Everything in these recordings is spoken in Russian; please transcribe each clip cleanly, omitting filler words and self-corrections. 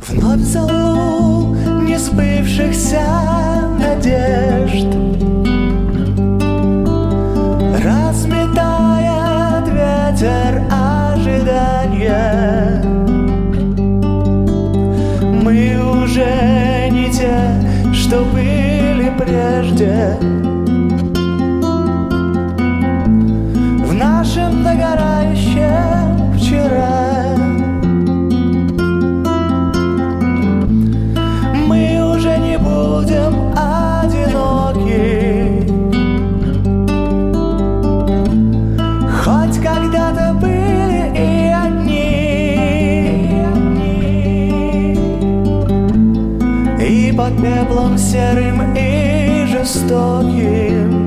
Вновь залу несбывшихся надежд разметает ветер ожидания. Мы уже не те, что были прежде. В нашем догорающем вчера мы уже не будем одиноки. Хоть когда-то были и одни, и под пеплом серым и жестоким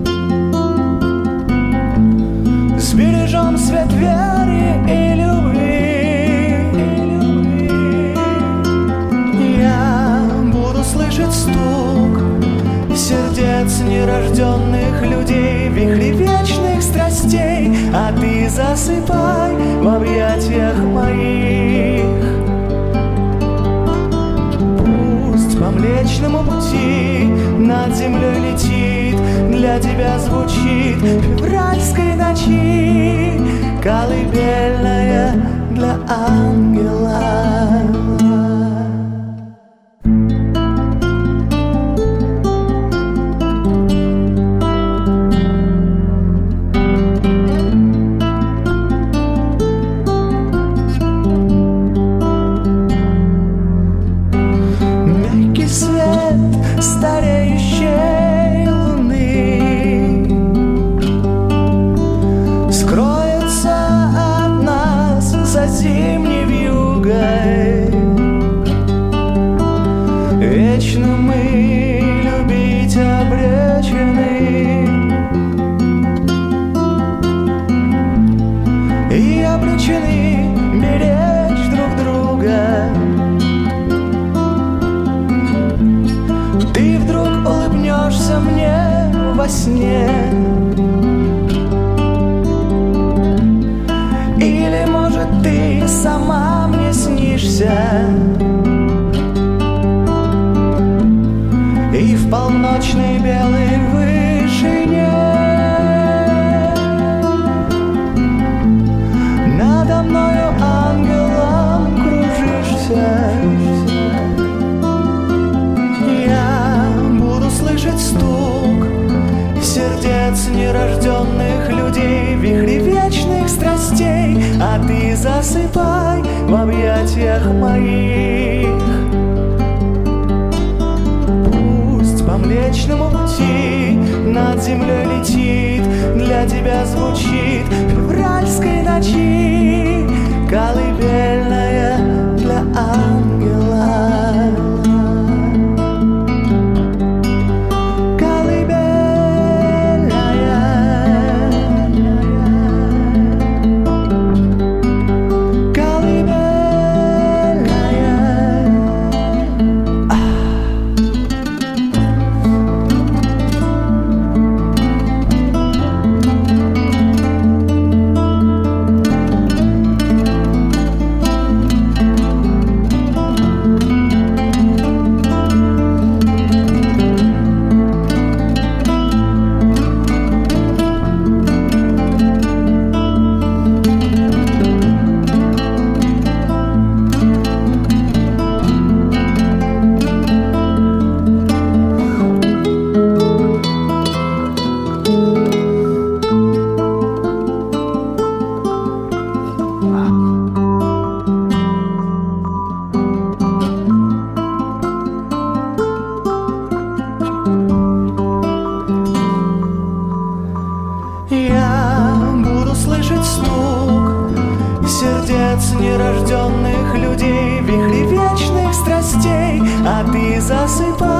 сбережем свет веры и любви. Я буду слышать стук сердец нерожденных людей, вихри вечных страстей, а ты засыпай в объятиях моих. Пусть по Млечному пути над землей летит, для тебя звучит февральской ночи колыбельная для ангела. Мягкий свет стареющей луны скроется от нас за зимней вьюгой. Вечно мы любить обречены и обречены беречь друг друга. Ты вдруг улыбнешься мне во сне, или, может, ты сама мне снишься, и в полночной белой вышине надо мною ангелом кружишься. Слышать стук сердец нерожденных людей, вихри вечных страстей, а ты засыпай в объятиях моих. Пусть по Млечному пути над землей летит, для тебя звучит февральской ночи колыбельная для ангела. Сердец нерожденных людей, вихри вечных страстей, а ты засыпай